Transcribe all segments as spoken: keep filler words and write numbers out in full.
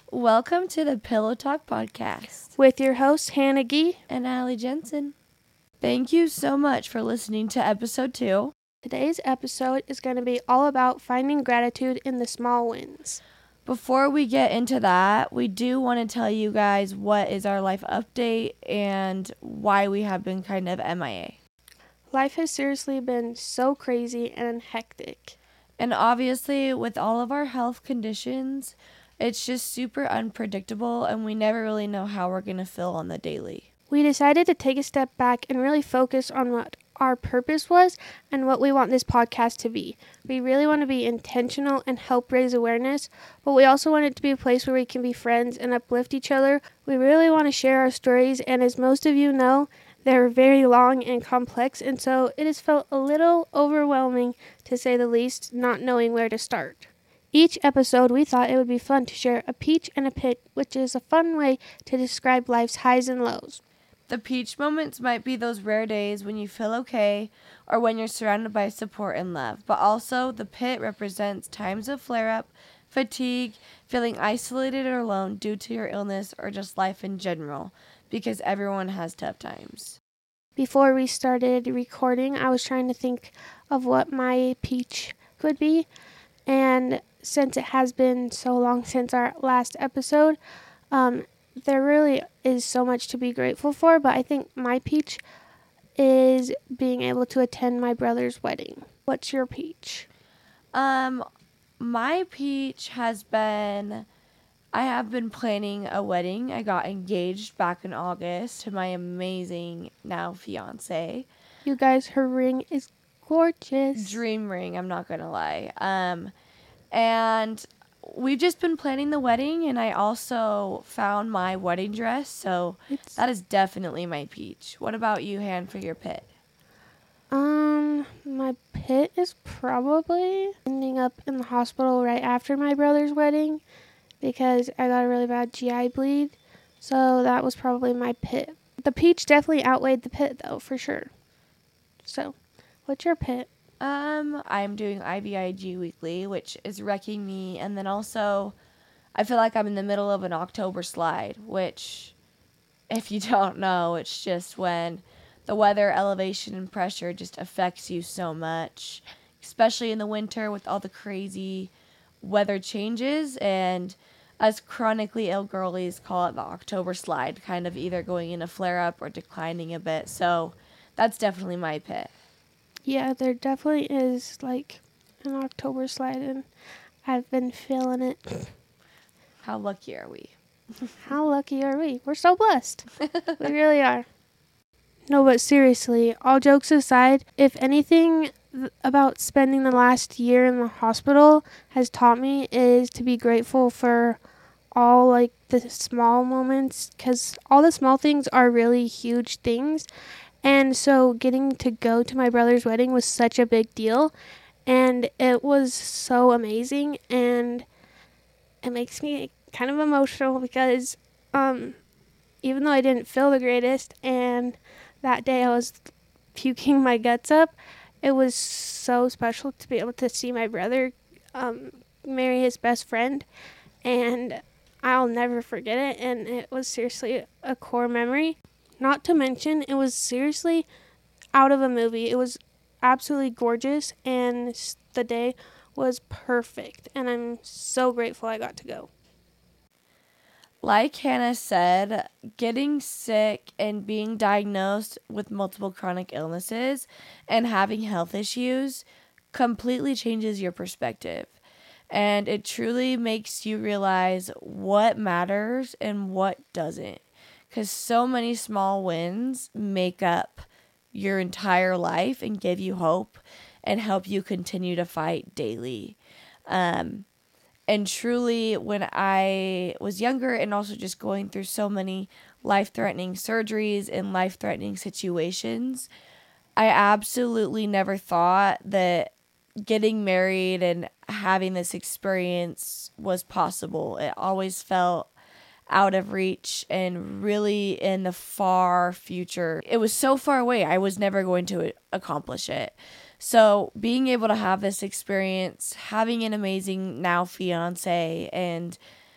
Welcome to the Pillow Talk podcast with your hosts, Hannah Gee and Allie Jensen. Thank you so much for listening to episode two. Today's episode is going to be all about finding gratitude in the small wins. Before we get into that, we do want to tell you guys what is our life update and why we have been kind of M I A. Life has seriously been so crazy and hectic. And obviously, with all of our health conditions, it's just super unpredictable and we never really know how we're going to feel on the daily. We decided to take a step back and really focus on what our purpose was and what we want this podcast to be. We really want to be intentional and help raise awareness, but we also want it to be a place where we can be friends and uplift each other. We really want to share our stories, and as most of you know, they're very long and complex, and so it has felt a little overwhelming, to say the least, not knowing where to start. Each episode, we thought it would be fun to share a peach and a pit, which is a fun way to describe life's highs and lows. The peach moments might be those rare days when you feel okay or when you're surrounded by support and love, but also the pit represents times of flare-up, fatigue, feeling isolated or alone due to your illness or just life in general, because everyone has tough times. Before we started recording, I was trying to think of what my peach could be, and since it has been so long since our last episode, um, there really is so much to be grateful for, but I think my peach is being able to attend my brother's wedding. What's your peach? Um, my peach has been, I have been planning a wedding. I got engaged back in August to my amazing now fiance. You guys, her ring is gorgeous. Dream ring, I'm not going to lie. Um, and we've just been planning the wedding, and I also found my wedding dress, so it's, that is definitely my peach. What about you, Han, for your pit? Um, my pit is probably ending up in the hospital right after my brother's wedding because I got a really bad G I bleed, so that was probably my pit. The peach definitely outweighed the pit, though, for sure. So, what's your pit? Um, I'm doing I V I G weekly, which is wrecking me, and then also I feel like I'm in the middle of an October slide, which, if you don't know, it's just when the weather, elevation, and pressure just affects you so much, especially in the winter with all the crazy weather changes, and us chronically ill girlies call it the October slide, kind of either going in a flare-up or declining a bit, so that's definitely my pit. Yeah, there definitely is, like, an October slide, and I've been feeling it. How lucky are we? How lucky are we? We're so blessed. We really are. No, but seriously, all jokes aside, if anything th- about spending the last year in the hospital has taught me is to be grateful for all, like, the small moments, because all the small things are really huge things. And so getting to go to my brother's wedding was such a big deal, and it was so amazing, and it makes me kind of emotional because um, even though I didn't feel the greatest, and that day I was puking my guts up, it was so special to be able to see my brother um, marry his best friend, and I'll never forget it, and it was seriously a core memory. Not to mention, it was seriously out of a movie. It was absolutely gorgeous, and the day was perfect, and I'm so grateful I got to go. Like Hannah said, getting sick and being diagnosed with multiple chronic illnesses and having health issues completely changes your perspective. And it truly makes you realize what matters and what doesn't. Because so many small wins make up your entire life and give you hope and help you continue to fight daily. Um, and truly, when I was younger and also just going through so many life-threatening surgeries and life-threatening situations, I absolutely never thought that getting married and having this experience was possible. It always felt out of reach and really in the far future. It was so far away, I was never going to accomplish it. So being able to have this experience, having an amazing now fiance, and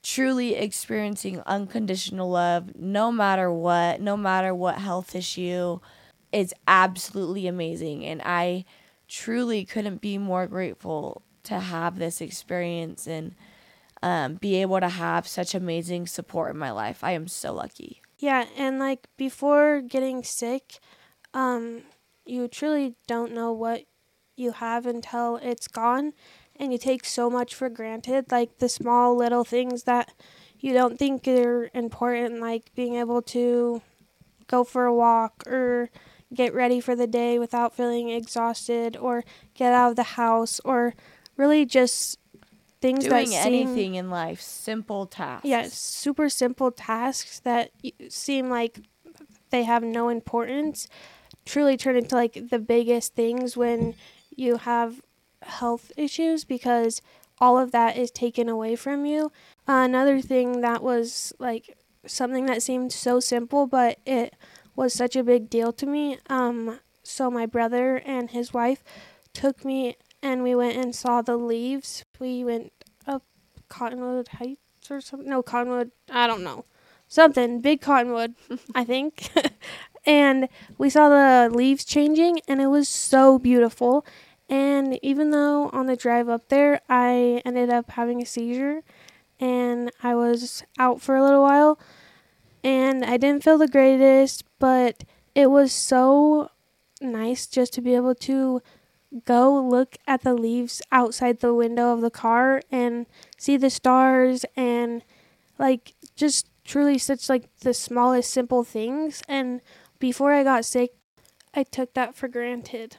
truly experiencing unconditional love no matter what, no matter what health issue, is absolutely amazing. And I truly couldn't be more grateful to have this experience and um, be able to have such amazing support in my life. I am so lucky. Yeah, and like before getting sick, um, you truly don't know what you have until it's gone, and you take so much for granted, like the small little things that you don't think are important, like being able to go for a walk or get ready for the day without feeling exhausted, or get out of the house, or really just things Doing that seem, anything in life, simple tasks. yeah, super simple tasks that y- seem like they have no importance, truly turn into like the biggest things when you have health issues, because all of that is taken away from you. Uh, another thing that was like something that seemed so simple, but it was such a big deal to me. Um, so my brother and his wife took me and we went and saw the leaves. We went up Cottonwood Heights or something. No, Cottonwood, I don't know. Something, big Cottonwood, I think. And we saw the leaves changing, and it was so beautiful. And even though on the drive up there, I ended up having a seizure, and I was out for a little while, and I didn't feel the greatest, but it was so nice just to be able to go look at the leaves outside the window of the car and see the stars, and like just truly such like the smallest simple things. And before I got sick, I took that for granted.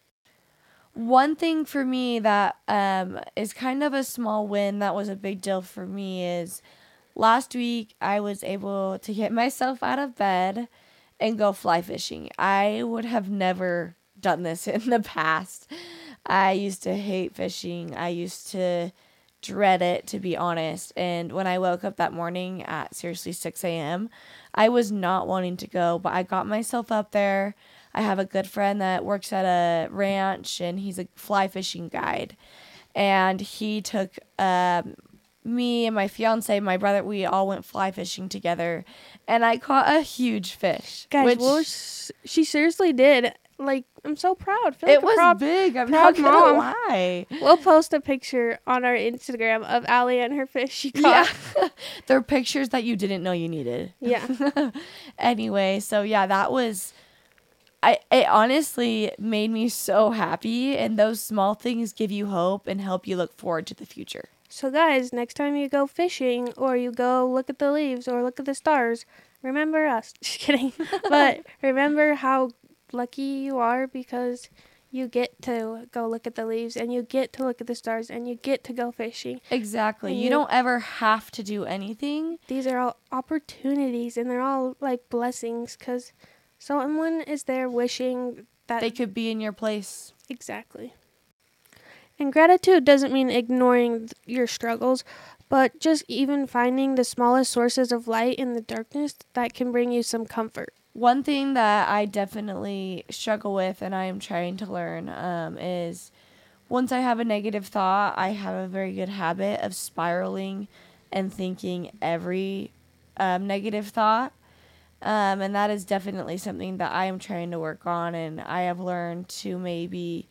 One thing for me that um, is kind of a small win that was a big deal for me is last week I was able to get myself out of bed and go fly fishing. I would have never done this in the past. I used to hate fishing. I used to dread it, to be honest. And when I woke up that morning at seriously six a.m., I was not wanting to go, but I got myself up there. I have a good friend that works at a ranch, and he's a fly fishing guide. And he took um, me and my fiance, my brother, we all went fly fishing together. And I caught a huge fish. Guys, which well, sh- she seriously did. Like, I'm so proud. Feel it like a was proud, big. I'm proud not gonna mom. lie. We'll post a picture on our Instagram of Allie and her fish she caught. Yeah. They're pictures that you didn't know you needed. Yeah. Anyway, so yeah, that was... I, it honestly made me so happy, and those small things give you hope and help you look forward to the future. So guys, next time you go fishing or you go look at the leaves or look at the stars, remember us. Just kidding. But remember how lucky you are, because you get to go look at the leaves, and you get to look at the stars, and you get to go fishing. Exactly. And You, you- don't ever have to do anything. These are all opportunities, and they're all like blessings, because someone is there wishing that They could be in your place. Exactly. And gratitude doesn't mean ignoring th- your struggles, but just even finding the smallest sources of light in the darkness that can bring you some comfort. One thing that I definitely struggle with, and I am trying to learn, um, is once I have a negative thought, I have a very good habit of spiraling and thinking every um, negative thought. Um, and that is definitely something that I am trying to work on, and I have learned to maybe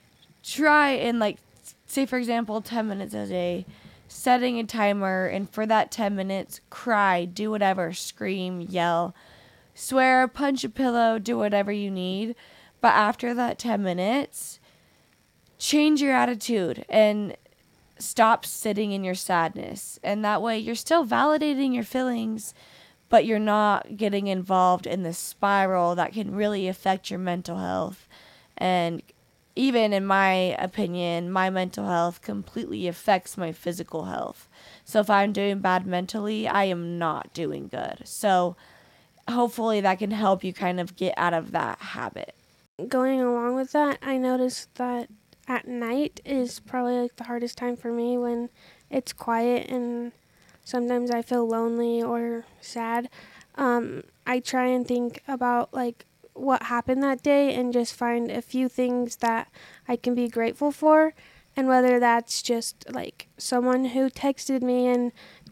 try and, like, say, for example, ten minutes a day, setting a timer, and for that ten minutes, cry, do whatever, scream, yell, swear, punch a pillow, do whatever you need. But after that ten minutes, change your attitude and stop sitting in your sadness. And that way you're still validating your feelings, but you're not getting involved in this spiral that can really affect your mental health. And even in my opinion, my mental health completely affects my physical health. So if I'm doing bad mentally, I am not doing good. So hopefully that can help you kind of get out of that habit. Going along with that, I noticed that at night is probably like the hardest time for me, when it's quiet and sometimes I feel lonely or sad. Um, I try and think about like what happened that day and just find a few things that I can be grateful for. And whether that's just like someone who texted me and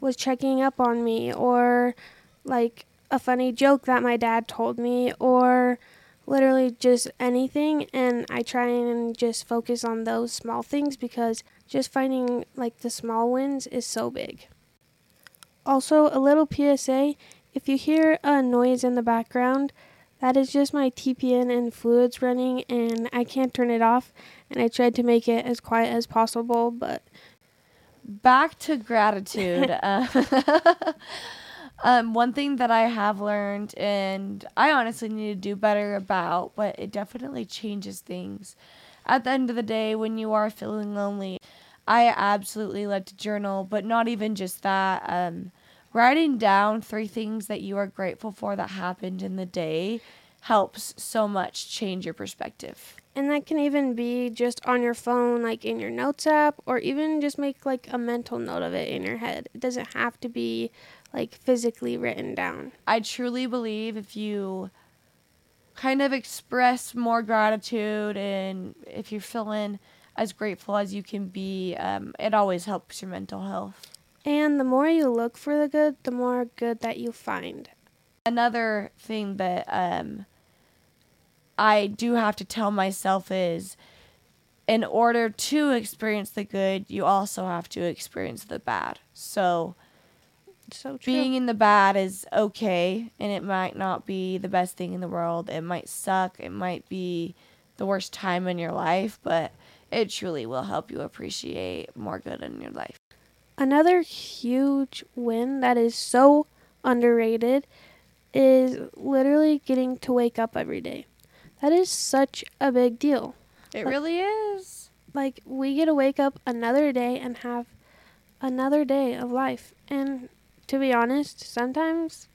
was checking up on me, or like a funny joke that my dad told me, or literally just anything. And I try and just focus on those small things, because just finding like the small wins is so big. Also, a little P S A, if you hear a noise in the background, that is just my T P N and fluids running, and I can't turn it off, and I tried to make it as quiet as possible, but... Back to gratitude. uh, um, one thing that I have learned, and I honestly need to do better about, but it definitely changes things. At the end of the day, when you are feeling lonely, I absolutely like to journal, but not even just that. Um, writing down three things that you are grateful for that happened in the day helps so much change your perspective. And that can even be just on your phone, like in your notes app, or even just make like a mental note of it in your head. It doesn't have to be like physically written down. I truly believe if you kind of express more gratitude, and if you're feeling as grateful as you can be, um, it always helps your mental health. And the more you look for the good, the more good that you find. Another thing that um, I do have to tell myself is, in order to experience the good, you also have to experience the bad. So, So true. being in the bad is okay, and it might not be the best thing in the world. It might suck. It might be the worst time in your life, but it truly will help you appreciate more good in your life. Another huge win that is so underrated is literally getting to wake up every day. That is such a big deal. It Like- really is. Like, we get to wake up another day and have another day of life. And to be honest, sometimes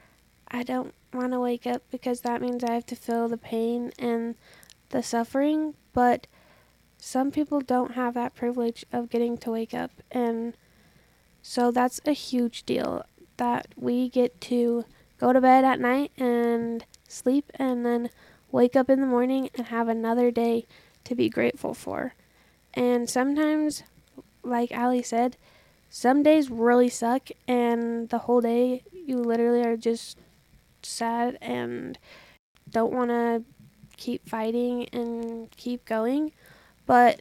I don't want to wake up, because that means I have to feel the pain and the suffering. But some people don't have that privilege of getting to wake up. And so that's a huge deal, that we get to go to bed at night and sleep, and then wake up in the morning and have another day to be grateful for. And sometimes, like Ali said, some days really suck, and the whole day you literally are just sad and don't want to keep fighting and keep going. But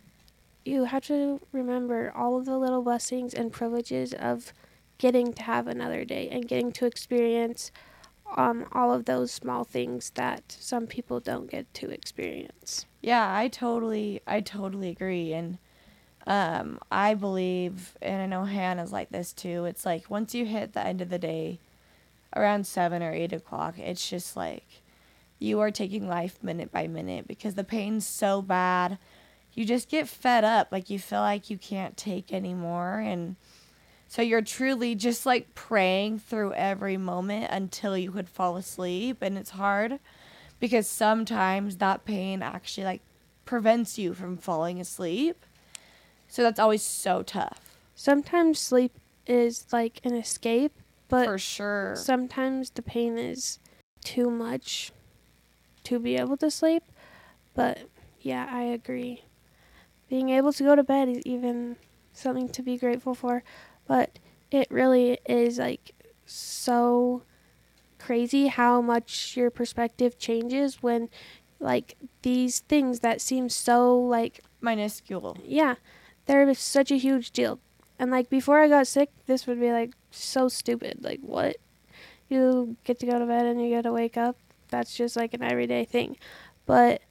you have to remember all of the little blessings and privileges of getting to have another day and getting to experience um, all of those small things that some people don't get to experience. Yeah, I totally, I totally agree. And um, I believe, and I know Hannah's like this too, it's like once you hit the end of the day, around seven or eight o'clock, it's just like you are taking life minute by minute, because the pain's so bad. You just get fed up. Like, you feel like you can't take anymore. And so you're truly just like praying through every moment until you could fall asleep. And it's hard, because sometimes that pain actually like prevents you from falling asleep. So that's always so tough. Sometimes sleep is like an escape, but For sure. sometimes the pain is too much to be able to sleep. But yeah, I agree. Being able to go to bed is even something to be grateful for. But it really is like so crazy how much your perspective changes when like these things that seem so like Minuscule. yeah, they're such a huge deal. And like before I got sick, this would be like so stupid. Like, what? You get to go to bed and you get to wake up. That's just like an everyday thing. But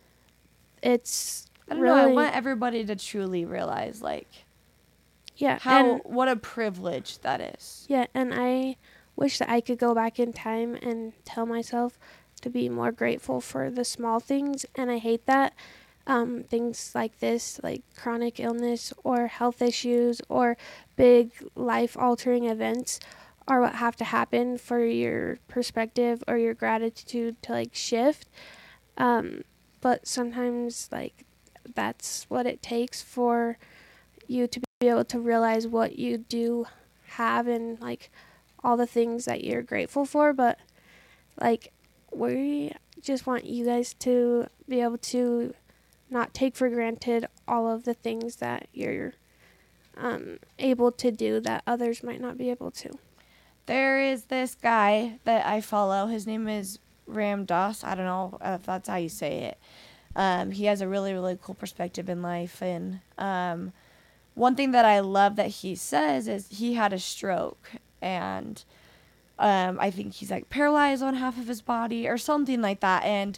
it's I don't really, know. I want everybody to truly realize, like, yeah, how and what a privilege that is. yeah, and I wish that I could go back in time and tell myself to be more grateful for the small things. And I hate that um, things like this, like chronic illness or health issues or big life-altering events, are what have to happen for your perspective or your gratitude to like shift. Um, but sometimes like that's what it takes for you to be able to realize what you do have and like all the things that you're grateful for. But like, we just want you guys to be able to not take for granted all of the things that you're um, able to do that others might not be able to. There is this guy that I follow. His name is Ram Dass. I don't know if that's how you say it. Um, he has a really, really cool perspective in life. And um, one thing that I love that he says is he had a stroke. And um, I think he's like paralyzed on half of his body or something like that. And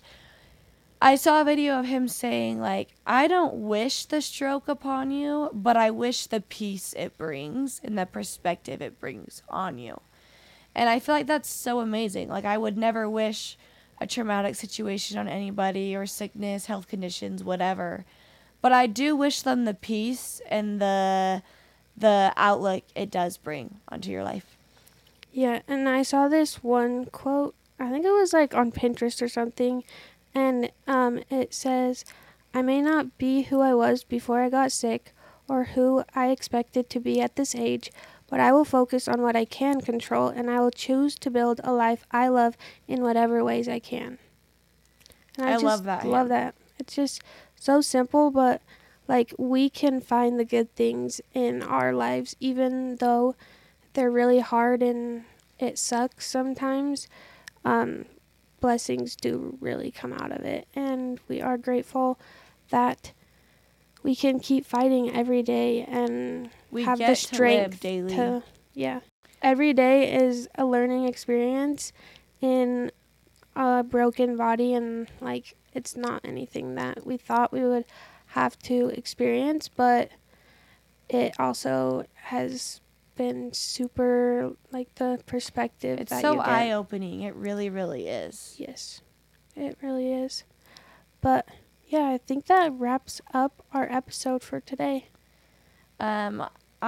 I saw a video of him saying, like, I don't wish the stroke upon you, but I wish the peace it brings and the perspective it brings on you. And I feel like that's so amazing. Like, I would never wish a traumatic situation on anybody or sickness, health conditions, whatever. But I do wish them the peace and the the outlook it does bring onto your life. Yeah, and I saw this one quote, I think it was like on Pinterest or something, and um, it says, I may not be who I was before I got sick or who I expected to be at this age, but I will focus on what I can control, and I will choose to build a life I love in whatever ways I can. And I, I just love that. love yeah. that. It's just so simple, but like we can find the good things in our lives, even though they're really hard and it sucks sometimes. Um, blessings do really come out of it, and we are grateful that we can keep fighting every day and We have get the to strength live daily. to, yeah. Every day is a learning experience in a broken body, and like it's not anything that we thought we would have to experience, but it also has been super, like, the perspective It's that so you get. eye-opening. It really, really is. Yes, it really is. But yeah, I think that wraps up our episode for today. Um,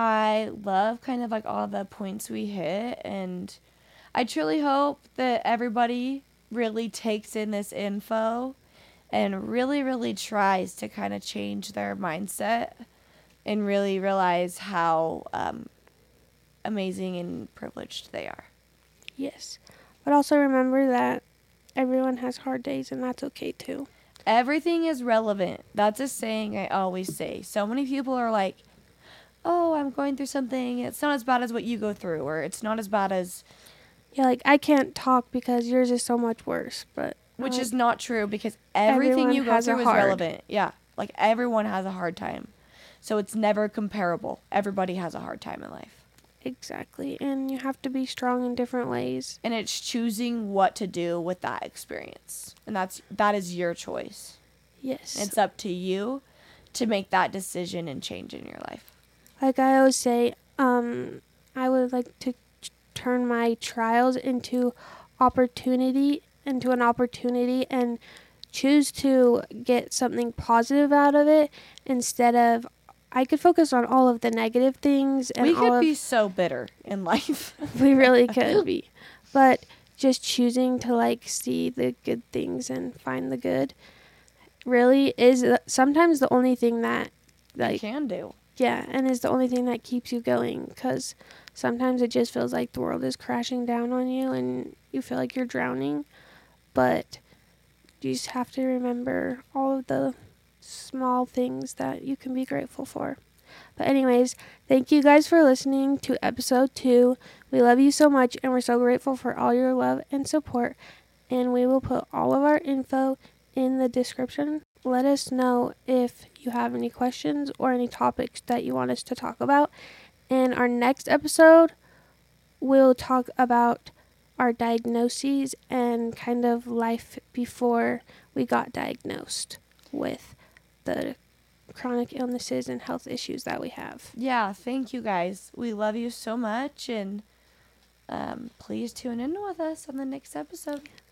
I love kind of like all the points we hit, and I truly hope that everybody really takes in this info and really, really tries to kind of change their mindset and really realize how um, amazing and privileged they are. Yes. But also remember that everyone has hard days, and that's okay too. Everything is relevant. That's a saying I always say. So many people are like, oh, I'm going through something. It's not as bad as what you go through, or it's not as bad as... Yeah, like, I can't talk because yours is so much worse, but... Which like, is not true, because everything everyone you go has a through is hard. relevant. Yeah, like everyone has a hard time. So it's never comparable. Everybody has a hard time in life. Exactly, and you have to be strong in different ways. And it's choosing what to do with that experience. And that's that is your choice. Yes. It's up to you to make that decision and change in your life. Like I always say, um, I would like to t- turn my trials into opportunity, into an opportunity, and choose to get something positive out of it instead of, I could focus on all of the negative things. And we all could of, be so bitter in life. we really could be. But just choosing to like see the good things and find the good really is sometimes the only thing that like you can do. Yeah, and is the only thing that keeps you going, because sometimes it just feels like the world is crashing down on you and you feel like you're drowning. But you just have to remember all of the small things that you can be grateful for. But anyways, thank you guys for listening to episode two. We love you so much, and we're so grateful for all your love and support. And we will put all of our info in the description. Let us know if you have any questions or any topics that you want us to talk about. In our next episode, we'll talk about our diagnoses and kind of life before we got diagnosed with the chronic illnesses and health issues that we have. Yeah, thank you guys. We love you so much, and um, please tune in with us on the next episode.